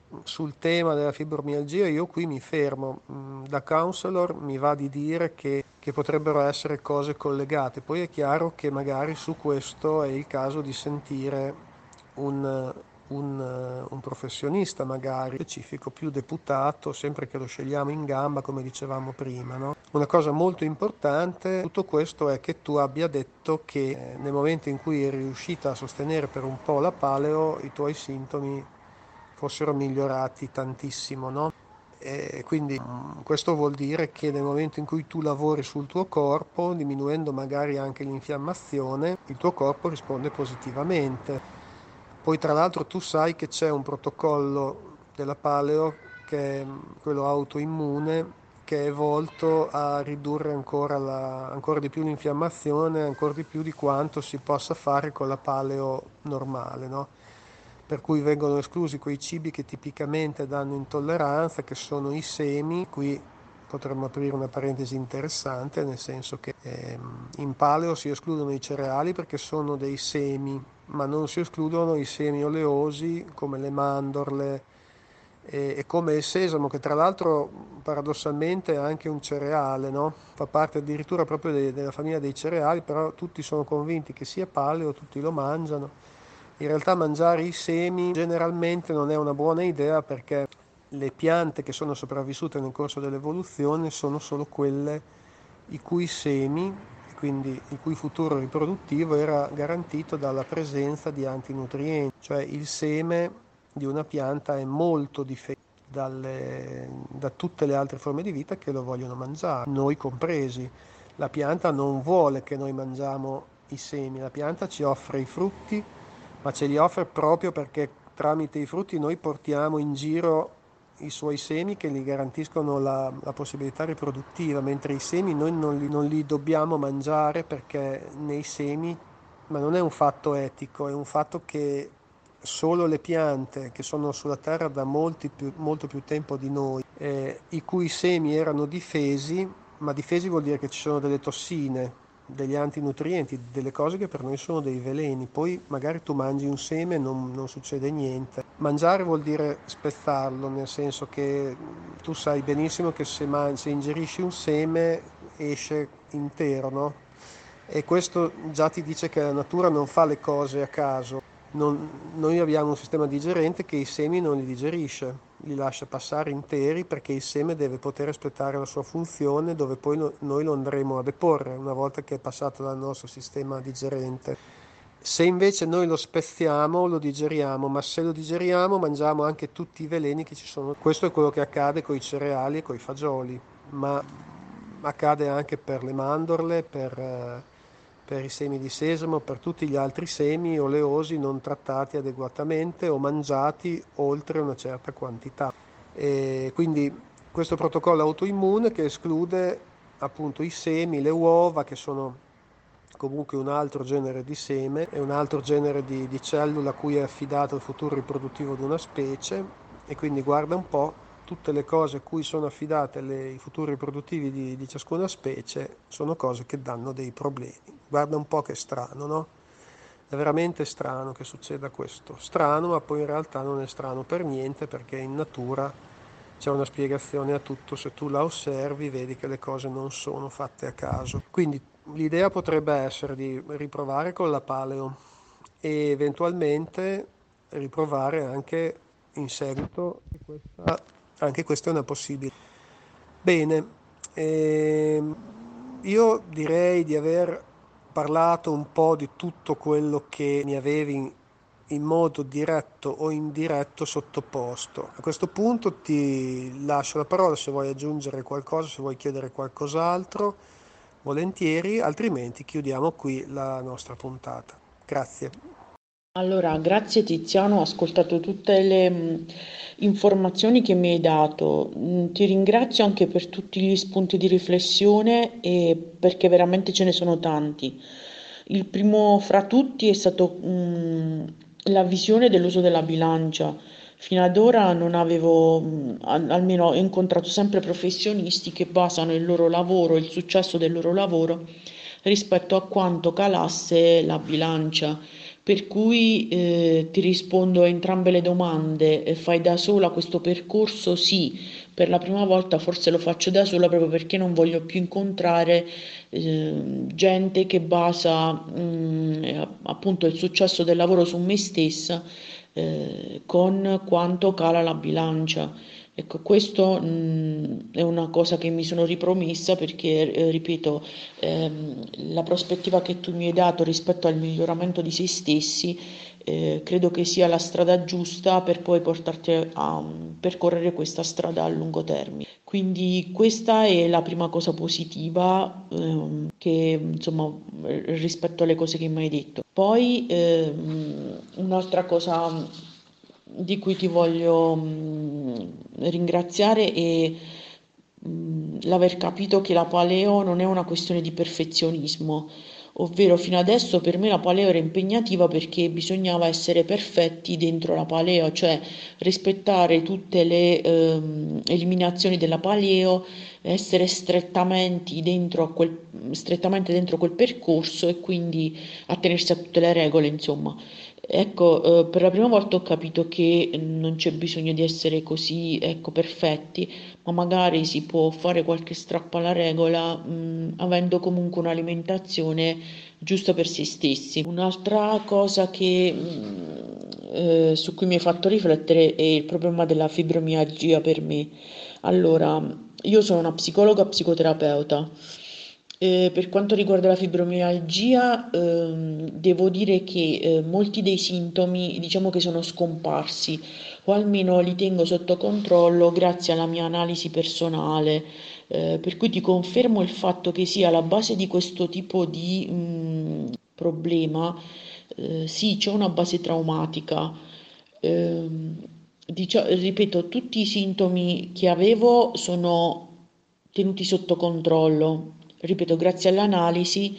sul tema della fibromialgia io qui mi fermo. Mm, Da counselor mi va di dire che, che potrebbero essere cose collegate. Poi è chiaro che magari su questo è il caso di sentire un, un, eh, un professionista magari specifico, più deputato, sempre che lo scegliamo in gamba, come dicevamo prima, no? Una cosa molto importante, tutto questo è che tu abbia detto che eh, nel momento in cui eri riuscita a sostenere per un po' la paleo, i tuoi sintomi fossero migliorati tantissimo, no? E quindi mm, questo vuol dire che nel momento in cui tu lavori sul tuo corpo, diminuendo magari anche l'infiammazione, il tuo corpo risponde positivamente. Poi tra l'altro tu sai che c'è un protocollo della paleo, che è mm, quello autoimmune, che è volto a ridurre ancora, la, ancora di più l'infiammazione, ancora di più di quanto si possa fare con la paleo normale, no? Per cui vengono esclusi quei cibi che tipicamente danno intolleranza, che sono i semi. Qui potremmo aprire una parentesi interessante, nel senso che ehm, in paleo si escludono i cereali perché sono dei semi, ma non si escludono i semi oleosi come le mandorle e, e come il sesamo, che tra l'altro paradossalmente è anche un cereale, no? Fa parte addirittura proprio de- della famiglia dei cereali, però tutti sono convinti che sia paleo, tutti lo mangiano. In realtà mangiare i semi generalmente non è una buona idea perché le piante che sono sopravvissute nel corso dell'evoluzione sono solo quelle i cui semi, quindi il cui futuro riproduttivo era garantito dalla presenza di antinutrienti, cioè il seme di una pianta è molto difeso dalle- da tutte le altre forme di vita che lo vogliono mangiare, noi compresi. La pianta non vuole che noi mangiamo i semi, la pianta ci offre i frutti, ma ce li offre proprio perché tramite i frutti noi portiamo in giro i suoi semi che gli garantiscono la, la possibilità riproduttiva, mentre i semi noi non li, non li dobbiamo mangiare perché nei semi, ma non è un fatto etico, è un fatto che solo le piante che sono sulla terra da molti più- molto più tempo di noi, eh, i cui semi erano difesi, ma difesi vuol dire che ci sono delle tossine, degli antinutrienti, delle cose che per noi sono dei veleni. Poi magari tu mangi un seme e non, non succede niente. Mangiare vuol dire spezzarlo, nel senso che tu sai benissimo che se, man- se ingerisci un seme esce intero, no? E questo già ti dice che la natura non fa le cose a caso. Non- noi abbiamo un sistema digerente che i semi non li digerisce, li lascia passare interi perché il seme deve poter espletare la sua funzione dove poi lo- noi lo andremo a deporre una volta che è passato dal nostro sistema digerente. Se invece noi lo spezziamo, lo digeriamo, ma se lo digeriamo mangiamo anche tutti i veleni che ci sono. Questo è quello che accade con i cereali e con i fagioli, ma accade anche per le mandorle, per, eh, per i semi di sesamo, per tutti gli altri semi oleosi non trattati adeguatamente o mangiati oltre una certa quantità. E quindi questo protocollo autoimmune che esclude appunto i semi, le uova, che sono comunque un altro genere di seme e un altro genere di, di cellula a cui è affidato il futuro riproduttivo di una specie, e quindi guarda un po', tutte le cose a cui sono affidate le- i futuri riproduttivi di, di ciascuna specie sono cose che danno dei problemi. Guarda un po' che strano, no? È veramente strano che succeda questo. Strano, ma poi in realtà non è strano per niente perché in natura c'è una spiegazione a tutto. Se tu la osservi, vedi che le cose non sono fatte a caso. Quindi l'idea potrebbe essere di riprovare con la paleo e eventualmente riprovare anche in seguito. Questa, anche questa è una possibilità. Bene, ehm, io direi di aver parlato un po' di tutto quello che mi avevi in, in modo diretto o indiretto sottoposto. A questo punto ti lascio la parola se vuoi aggiungere qualcosa, se vuoi chiedere qualcos'altro, volentieri, altrimenti chiudiamo qui la nostra puntata. Grazie. Allora, grazie Tiziano, ho ascoltato tutte le mh, informazioni che mi hai dato. Mm, ti ringrazio anche per tutti gli spunti di riflessione e perché veramente ce ne sono tanti. Il primo fra tutti è stato mm, la visione dell'uso della bilancia. Fino ad ora non avevo, mm, al- almeno ho incontrato sempre professionisti che basano il loro lavoro, il successo del loro lavoro rispetto a quanto calasse la bilancia. Per cui eh, ti rispondo a entrambe le domande. Eh, Fai da sola questo percorso? Sì, per la prima volta forse lo faccio da sola proprio perché non voglio più incontrare eh, gente che basa mm, eh, appunto il successo del lavoro su me stessa eh, con quanto cala la bilancia. Ecco, questo mh, è una cosa che mi sono ripromessa perché, eh, ripeto, ehm, la prospettiva che tu mi hai dato rispetto al miglioramento di se stessi, eh, credo che sia la strada giusta per poi portarti a um, percorrere questa strada a lungo termine. Quindi questa è la prima cosa positiva, ehm, che insomma rispetto alle cose che mi hai detto. Poi ehm, un'altra cosa di cui ti voglio mh, ringraziare è mh, l'aver capito che la paleo non è una questione di perfezionismo, ovvero fino adesso per me la paleo era impegnativa perché bisognava essere perfetti dentro la paleo, cioè rispettare tutte le ehm, eliminazioni della paleo, essere strettamente dentro a quel, strettamente dentro quel percorso e quindi attenersi a tutte le regole, insomma. Ecco, eh, per la prima volta ho capito che non c'è bisogno di essere così, ecco, perfetti, ma magari si può fare qualche strappo alla regola, mh, avendo comunque un'alimentazione giusta per se stessi. Un'altra cosa che, mh, eh, su cui mi hai fatto riflettere è il problema della fibromialgia per me. Allora, io sono una psicologa psicoterapeuta. Eh, per quanto riguarda la fibromialgia, ehm, devo dire che eh, molti dei sintomi diciamo che sono scomparsi o almeno li tengo sotto controllo grazie alla mia analisi personale, eh, per cui ti confermo il fatto che sia alla base di questo tipo di mh, problema, eh, sì, c'è una base traumatica. Ehm, dicia- ripeto, tutti i sintomi che avevo sono tenuti sotto controllo, ripeto, grazie all'analisi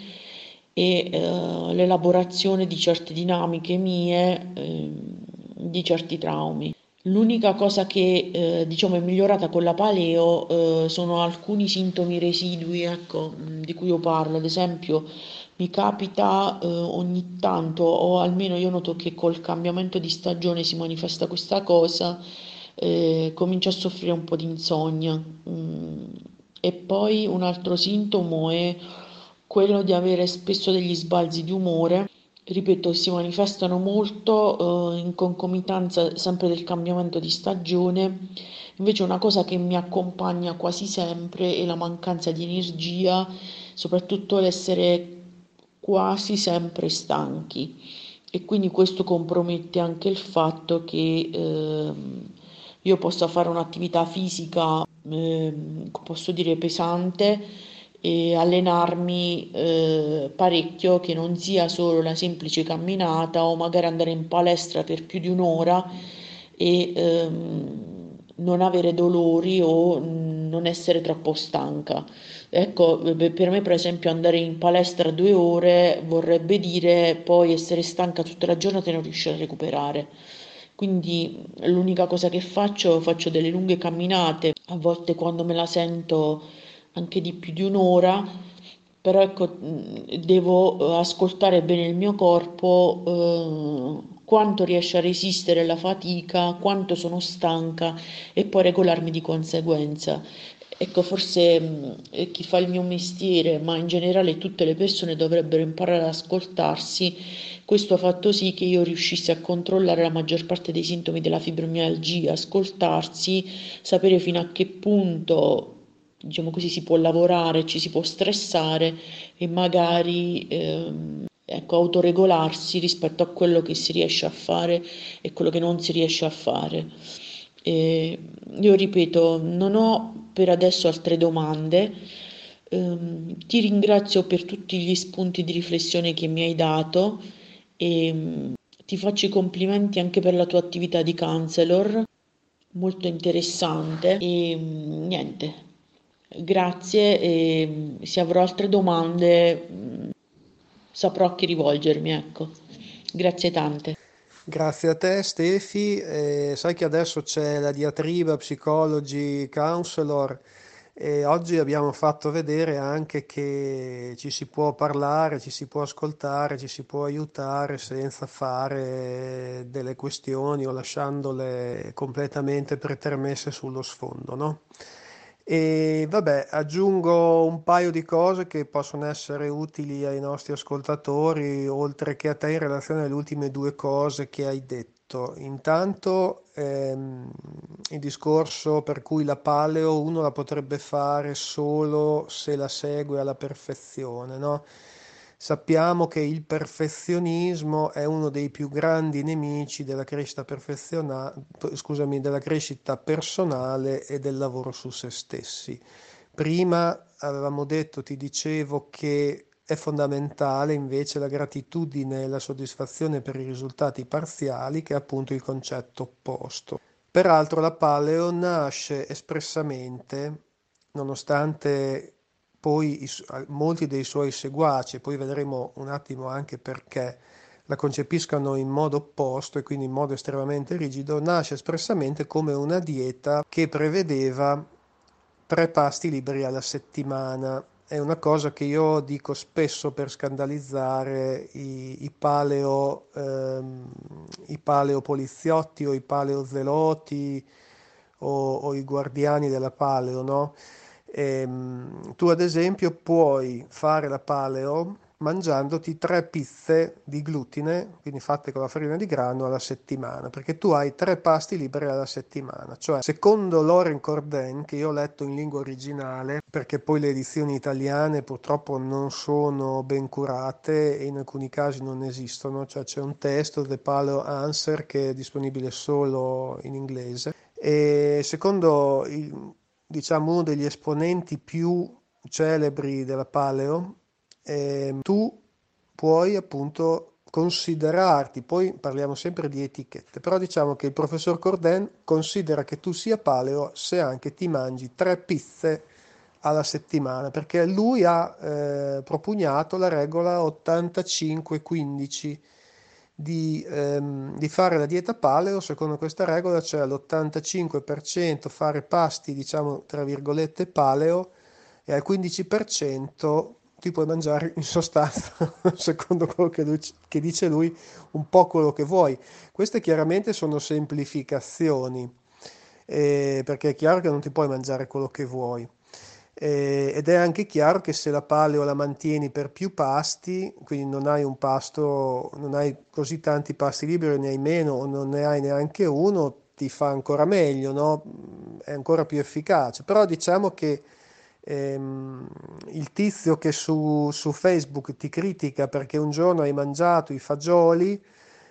e eh, l'elaborazione di certe dinamiche mie, ehm, di certi traumi. L'unica cosa che eh, diciamo è migliorata con la paleo eh, sono alcuni sintomi residui, ecco, mh, di cui io parlo. Ad esempio, mi capita eh, ogni tanto, o almeno io noto che col cambiamento di stagione si manifesta questa cosa, eh, comincio a soffrire un po' di insonnia. Mm. E poi un altro sintomo è quello di avere spesso degli sbalzi di umore. Ripeto, si manifestano molto eh, in concomitanza sempre del cambiamento di stagione. Invece una cosa che mi accompagna quasi sempre è la mancanza di energia, soprattutto l'essere quasi sempre stanchi. E quindi questo compromette anche il fatto che ehm, io possa fare un'attività fisica, ehm, posso dire pesante, e allenarmi eh, parecchio, che non sia solo la semplice camminata o magari andare in palestra per più di un'ora e ehm, non avere dolori o mm, non essere troppo stanca. Ecco, eh, per me per esempio andare in palestra due ore vorrebbe dire poi essere stanca tutta la giornata e non riuscire a recuperare. Quindi l'unica cosa che faccio, faccio delle lunghe camminate, a volte quando me la sento anche di più di un'ora, però ecco, mh, devo eh, ascoltare bene il mio corpo, eh, quanto riesce a resistere alla fatica, quanto sono stanca e poi regolarmi di conseguenza. Ecco, forse mh, eh, chi fa il mio mestiere, ma in generale tutte le persone dovrebbero imparare ad ascoltarsi. Questo ha fatto sì che io riuscissi a controllare la maggior parte dei sintomi della fibromialgia, ascoltarsi, sapere fino a che punto, diciamo così, si può lavorare, ci si può stressare e magari ehm, ecco, autoregolarsi rispetto a quello che si riesce a fare e quello che non si riesce a fare. E io ripeto, non ho per adesso altre domande. Ehm, ti ringrazio per tutti gli spunti di riflessione che mi hai dato e mm, ti faccio i complimenti anche per la tua attività di counselor, molto interessante. E mm, niente, grazie e mm, se avrò altre domande mm, saprò a chi rivolgermi, ecco. Grazie tante. Grazie a te, Stefi. Eh, sai che adesso c'è la diatriba psicologi counselor E oggi abbiamo fatto vedere anche che ci si può parlare, ci si può ascoltare, ci si può aiutare senza fare delle questioni o lasciandole completamente pretermesse sullo sfondo, no? E vabbè, aggiungo un paio di cose che possono essere utili ai nostri ascoltatori, oltre che a te in relazione alle ultime due cose che hai detto. Intanto, ehm, il discorso per cui la paleo uno la potrebbe fare solo se la segue alla perfezione, no? Sappiamo che il perfezionismo è uno dei più grandi nemici della crescita perfeziona- scusami, della crescita personale e del lavoro su se stessi. Prima avevamo detto, ti dicevo che è fondamentale invece la gratitudine e la soddisfazione per i risultati parziali, che è appunto il concetto opposto. Peraltro la Paleo nasce espressamente, nonostante poi i su- molti dei suoi seguaci, e poi vedremo un attimo anche perché, la concepiscano in modo opposto e quindi in modo estremamente rigido, nasce espressamente come una dieta che prevedeva tre pasti liberi alla settimana. È una cosa che io dico spesso per scandalizzare i, i paleo, ehm, i paleo poliziotti o i paleo zeloti o, o i guardiani della paleo, no? Ehm, tu ad esempio puoi fare la paleo mangiandoti tre pizze di glutine, quindi fatte con la farina di grano alla settimana, perché tu hai tre pasti liberi alla settimana. Cioè, secondo Loren Cordain, che io ho letto in lingua originale, perché poi le edizioni italiane purtroppo non sono ben curate e in alcuni casi non esistono, cioè c'è un testo, The Paleo Answer, che è disponibile solo in inglese. E secondo il, diciamo, uno degli esponenti più celebri della paleo, ehm, tu puoi appunto considerarti, poi parliamo sempre di etichette, però diciamo che il professor Corden considera che tu sia paleo se anche ti mangi tre pizze alla settimana, perché lui ha eh, propugnato la regola ottantacinque quindici di, ehm, di fare la dieta paleo. Secondo questa regola c'è l'ottantacinque per cento fare pasti, diciamo, tra virgolette, paleo, e al quindici per cento ti puoi mangiare in sostanza, secondo quello che, lui- che dice lui, un po' quello che vuoi. Queste chiaramente sono semplificazioni, eh, perché è chiaro che non ti puoi mangiare quello che vuoi. Eh, ed è anche chiaro che se la paleo la mantieni per più pasti, quindi non hai un pasto, non hai così tanti pasti liberi, ne hai meno o non ne hai neanche uno, ti fa ancora meglio, no? È ancora più efficace. Però diciamo che ehm, il tizio che su, su Facebook ti critica perché un giorno hai mangiato i fagioli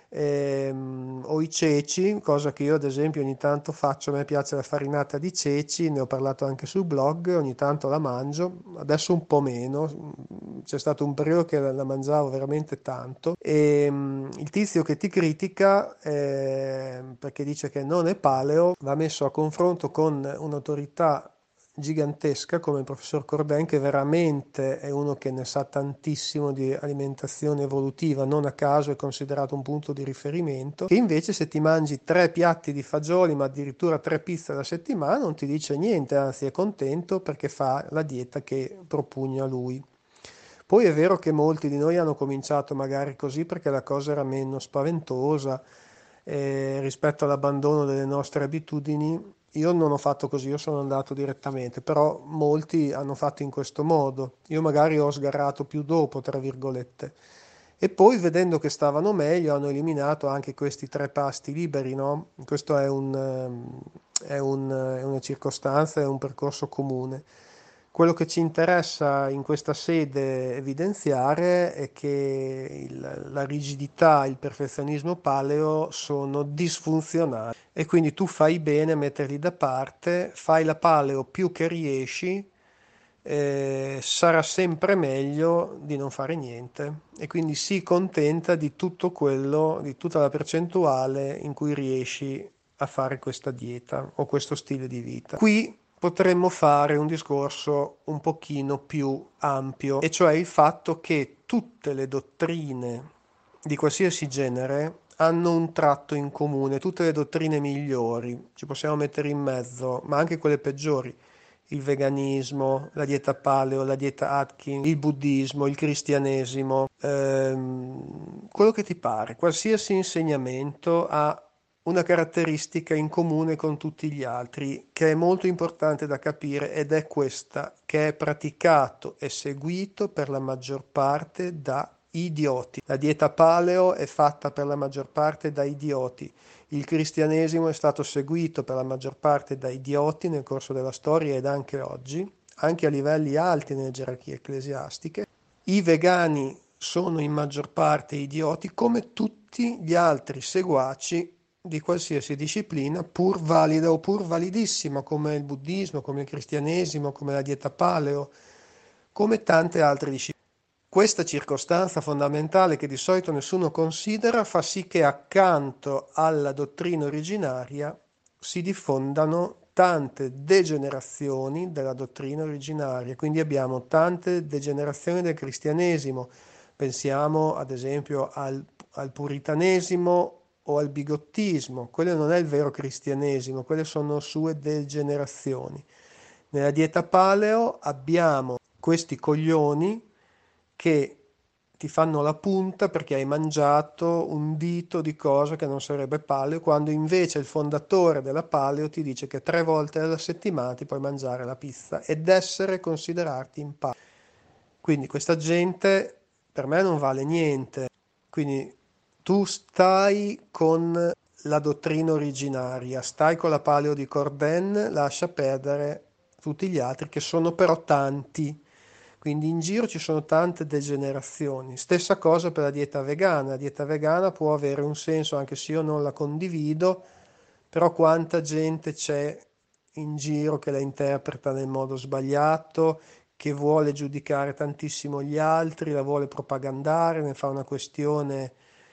ehm, o i ceci, cosa che io ad esempio ogni tanto faccio, a me piace la farinata di ceci, ne ho parlato anche sul blog, ogni tanto la mangio, adesso un po' meno, c'è stato un periodo che la mangiavo veramente tanto, e mm, il tizio che ti critica eh, perché dice che non è paleo va messo a confronto con un'autorità gigantesca come il professor Corben, che veramente è uno che ne sa tantissimo di alimentazione evolutiva, non a caso è considerato un punto di riferimento, che invece se ti mangi tre piatti di fagioli ma addirittura tre pizze alla settimana non ti dice niente, anzi è contento perché fa la dieta che propugna lui. Poi è vero che molti di noi hanno cominciato magari così perché la cosa era meno spaventosa eh, rispetto all'abbandono delle nostre abitudini. Io non ho fatto così, io sono andato direttamente, però molti hanno fatto in questo modo. Io magari ho sgarrato più dopo, tra virgolette. E poi, vedendo che stavano meglio, hanno eliminato anche questi tre pasti liberi, no? Questo è un, ehm, è un, è una circostanza, è un percorso comune. Quello che ci interessa in questa sede evidenziare è che il- la rigidità e il perfezionismo paleo sono disfunzionali e quindi tu fai bene a metterli da parte, fai la paleo più che riesci, eh, sarà sempre meglio di non fare niente e quindi sii contenta di tutto quello, di tutta la percentuale in cui riesci a fare questa dieta o questo stile di vita. Qui potremmo fare un discorso un pochino più ampio, e cioè il fatto che tutte le dottrine di qualsiasi genere hanno un tratto in comune, tutte le dottrine migliori, ci possiamo mettere in mezzo, ma anche quelle peggiori. il veganismo, la dieta paleo, la dieta Atkins, il buddismo, il cristianesimo, ehm, quello che ti pare, qualsiasi insegnamento ha una caratteristica in comune con tutti gli altri che è molto importante da capire ed è questa, che è praticato e seguito per la maggior parte da idioti. La dieta paleo è fatta per la maggior parte da idioti. Il cristianesimo è stato seguito per la maggior parte da idioti nel corso della storia ed anche oggi, anche a livelli alti nelle gerarchie ecclesiastiche. I vegani sono in maggior parte idioti, come tutti gli altri seguaci di qualsiasi disciplina, pur valida o pur validissima, come il buddismo, come il cristianesimo, come la dieta paleo, come tante altre discipline. Questa circostanza fondamentale che di solito nessuno considera fa sì che accanto alla dottrina originaria si diffondano tante degenerazioni della dottrina originaria, quindi abbiamo tante degenerazioni del cristianesimo, pensiamo ad esempio al, al puritanesimo o al bigottismo, quello non è il vero cristianesimo, quelle sono sue degenerazioni. Nella dieta paleo abbiamo questi coglioni che ti fanno la punta perché hai mangiato un dito di cosa che non sarebbe paleo, quando invece il fondatore della paleo ti dice che tre volte alla settimana ti puoi mangiare la pizza ed essere considerati in paleo. Quindi questa gente per me non vale niente. Quindi tu stai con la dottrina originaria, stai con la paleo di Corden, lascia perdere tutti gli altri che sono però tanti. Quindi in giro ci sono tante degenerazioni. Stessa cosa per la dieta vegana. La dieta vegana può avere un senso anche se io non la condivido, però quanta gente c'è in giro che la interpreta nel modo sbagliato, che vuole giudicare tantissimo gli altri, la vuole propagandare, ne fa una questione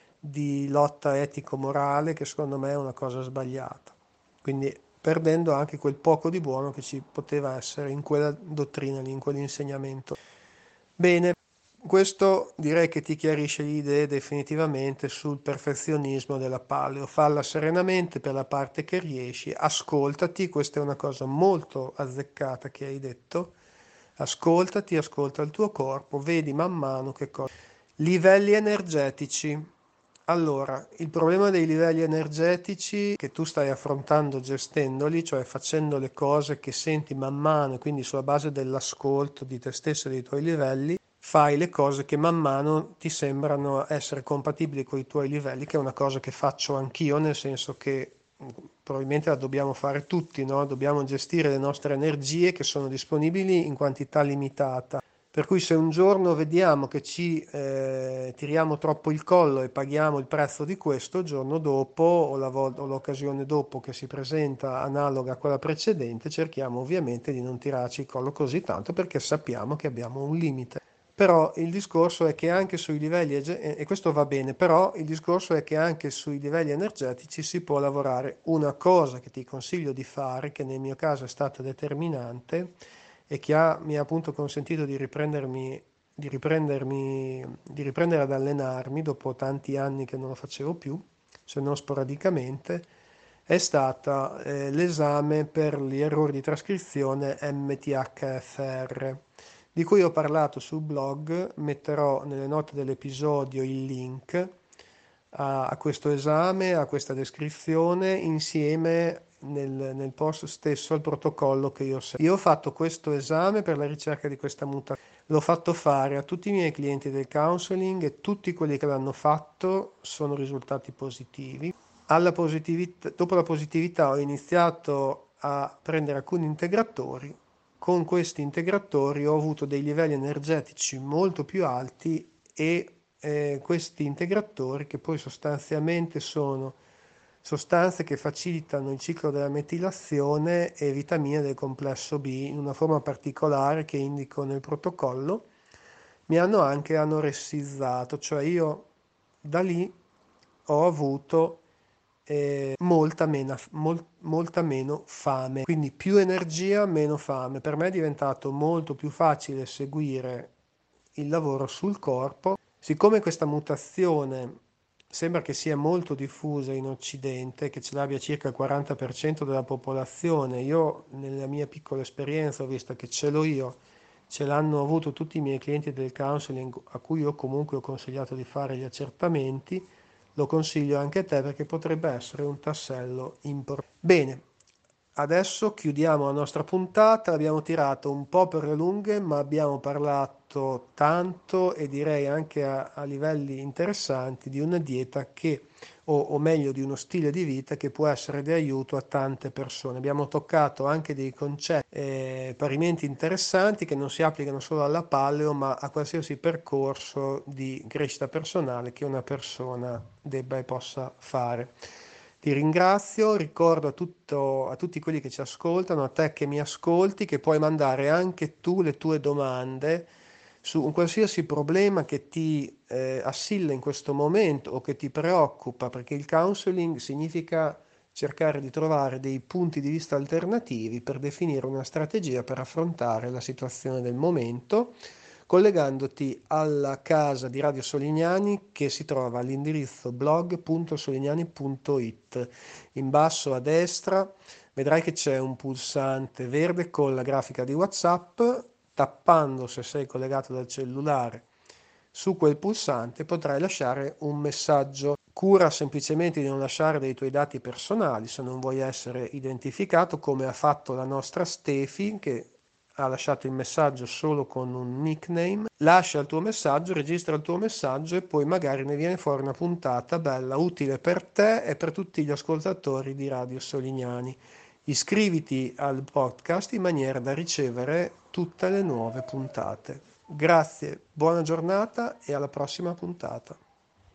di lotta etico-morale che secondo me è una cosa sbagliata. Quindi perdendo anche quel poco di buono che ci poteva essere in quella dottrina lì, in quell'insegnamento. Bene, questo direi che ti chiarisce le idee definitivamente sul perfezionismo della paleo. Falla serenamente per la parte che riesci, ascoltati, questa è una cosa molto azzeccata che hai detto. Ascoltati, ascolta il tuo corpo, vedi man mano che cosa. Livelli energetici. Allora, il problema dei livelli energetici che tu stai affrontando gestendoli, cioè facendo le cose che senti man mano, e quindi sulla base dell'ascolto di te stesso e dei tuoi livelli, fai le cose che man mano ti sembrano essere compatibili con i tuoi livelli, che è una cosa che faccio anch'io, nel senso che mh, probabilmente la dobbiamo fare tutti, no? Dobbiamo gestire le nostre energie che sono disponibili in quantità limitata. Per cui se un giorno vediamo che ci eh, tiriamo troppo il collo e paghiamo il prezzo di questo, il giorno dopo o, la vol- o l'occasione dopo che si presenta analoga a quella precedente, cerchiamo ovviamente di non tirarci il collo così tanto perché sappiamo che abbiamo un limite. Però il discorso è che anche sui livelli, ege- e questo va bene, però il discorso è che anche sui livelli energetici si può lavorare. Una cosa che ti consiglio di fare, che nel mio caso è stata determinante, e che ha, mi ha appunto consentito di riprendermi, di riprendermi, di riprendere ad allenarmi dopo tanti anni che non lo facevo più, se non sporadicamente, è stata eh, l'esame per gli errori di trascrizione M T H F R, di cui ho parlato sul blog, metterò nelle note dell'episodio il link a, a questo esame, a questa descrizione, insieme nel, nel post stesso al protocollo che io seguo. Io ho fatto questo esame per la ricerca di questa mutazione. L'ho fatto fare a tutti i miei clienti del counseling e tutti quelli che l'hanno fatto sono risultati positivi. Alla positività, dopo la positività ho iniziato a prendere alcuni integratori. Con questi integratori ho avuto dei livelli energetici molto più alti e eh, questi integratori, che poi sostanzialmente sono sostanze che facilitano il ciclo della metilazione e vitamine del complesso B in una forma particolare che indico nel protocollo, mi hanno anche anoressizzato, cioè io da lì ho avuto eh, molta, mena- mol- molta meno fame, quindi più energia, meno fame. Per me è diventato molto più facile seguire il lavoro sul corpo. Siccome questa mutazione sembra che sia molto diffusa in Occidente, che ce l'abbia circa il quaranta per cento della popolazione. Io, nella mia piccola esperienza, ho visto che ce l'ho io, ce l'hanno avuto tutti i miei clienti del counseling a cui io comunque ho consigliato di fare gli accertamenti. Lo consiglio anche a te perché potrebbe essere un tassello importante. Bene, adesso chiudiamo la nostra puntata, l'abbiamo tirato un po' per le lunghe, ma abbiamo parlato tanto e direi anche a, a livelli interessanti di una dieta che, o, o meglio di uno stile di vita che può essere di aiuto a tante persone. Abbiamo toccato anche dei concetti eh, parimenti interessanti che non si applicano solo alla paleo, ma a qualsiasi percorso di crescita personale che una persona debba e possa fare. Ti ringrazio, ricordo a, tutto, a tutti quelli che ci ascoltano, a te che mi ascolti, che puoi mandare anche tu le tue domande su un qualsiasi problema che ti eh, assilla in questo momento o che ti preoccupa, perché il counseling significa cercare di trovare dei punti di vista alternativi per definire una strategia per affrontare la situazione del momento, collegandoti alla casa di Radio Solignani che si trova all'indirizzo blog punto solignani punto it. In basso a destra vedrai che c'è un pulsante verde con la grafica di WhatsApp. Tappando, se sei collegato dal cellulare, su quel pulsante potrai lasciare un messaggio. Cura semplicemente di non lasciare dei tuoi dati personali se non vuoi essere identificato, come ha fatto la nostra Stefi, che ha lasciato il messaggio solo con un nickname. Lascia il tuo messaggio, registra il tuo messaggio e poi magari ne viene fuori una puntata bella, utile per te e per tutti gli ascoltatori di Radio Solignani. Iscriviti al podcast in maniera da ricevere tutte le nuove puntate. Grazie, buona giornata e alla prossima puntata.